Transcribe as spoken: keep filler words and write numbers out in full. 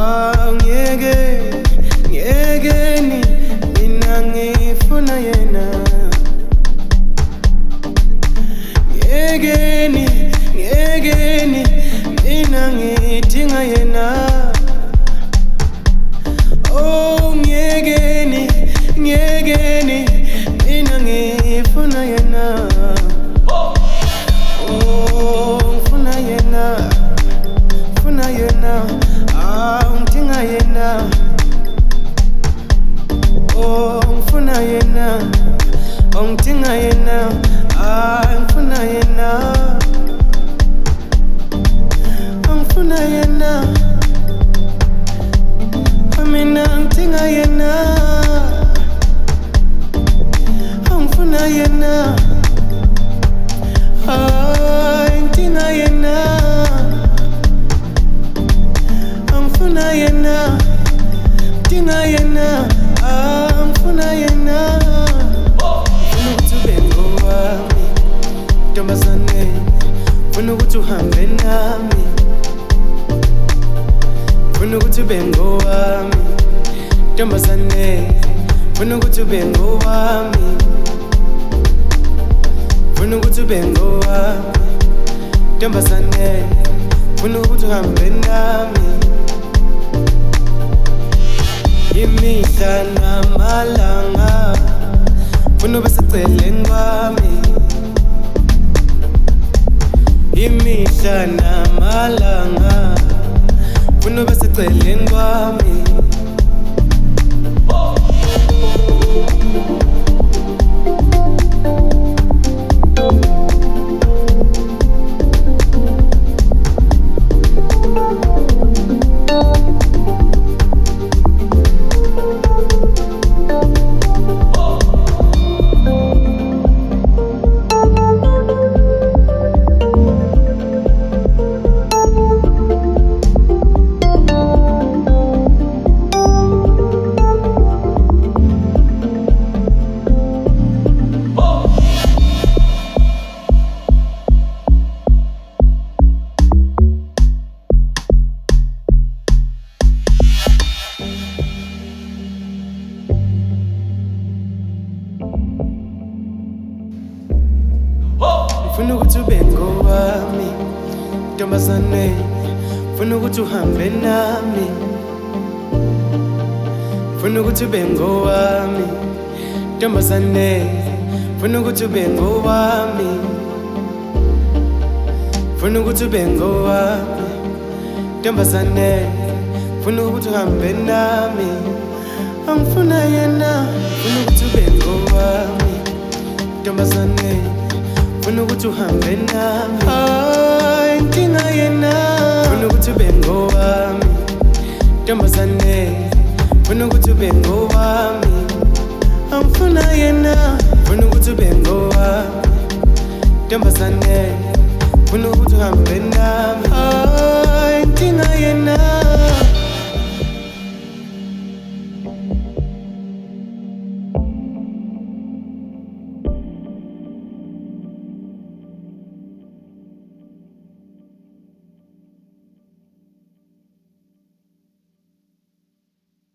Ah, ngeke, ngekeni, mina ngifuna yena. Ngekeni, ngekeni, mina ngidinga yena. Oh, ngekeni, ngekeni, mina ngifuna yena. Oh, ngifuna yena, ngifuna yena. Ah, ngidinga yena. Oh, ngifuna yena, oh ngidinga yena. Ah, ngifuna yena, oh ngifuna yena. Mina ngidinga yena, oh ngifuna yena. Ah, ngidinga yena, oh ngifuna yena, ngidinga yena. Ah, ngifuna yena. Ngifuna ukuthi ube ngowami, ntombazane. Ngifuna ukuthi uhambe nami. Ngifuna ukuthi ube ngowami, ntombazane. Ngifuna ukuthi ube ngowami. Ngifuna ukuthi ube ngowami, ntombazane. Ngifuna ukuthi uhambe nami. Imihla namalanga ngifuna ube seceleni kwami. Imihla namalanga ngifuna ube seceleni kwami. Ngifuna ukuthi ube ngowami, ntombazane. Ngifuna ukuthi uhambe nami. Ngifuna ukuthi ube ngowami, ntombazane. Ngifuna ukuthi ube ngowami. Ngifuna ukuthi ube ngowami, ntombazane. Ngifuna ukuthi uhambe nami. Angifuna yena. Ngifuna ukuthi ube ngowami, ntombazane. Ngifuna ukuthi uhambe nami. Ah, ngidinga yena. Ngifuna ukuthi ube ngowami, ntombazane. Ngifuna ukuthi ube ngowami. Angifuna yena. Ngifuna ukuthi ube ngowami, ntombazane. Ngifuna ukuthi uhambe nami.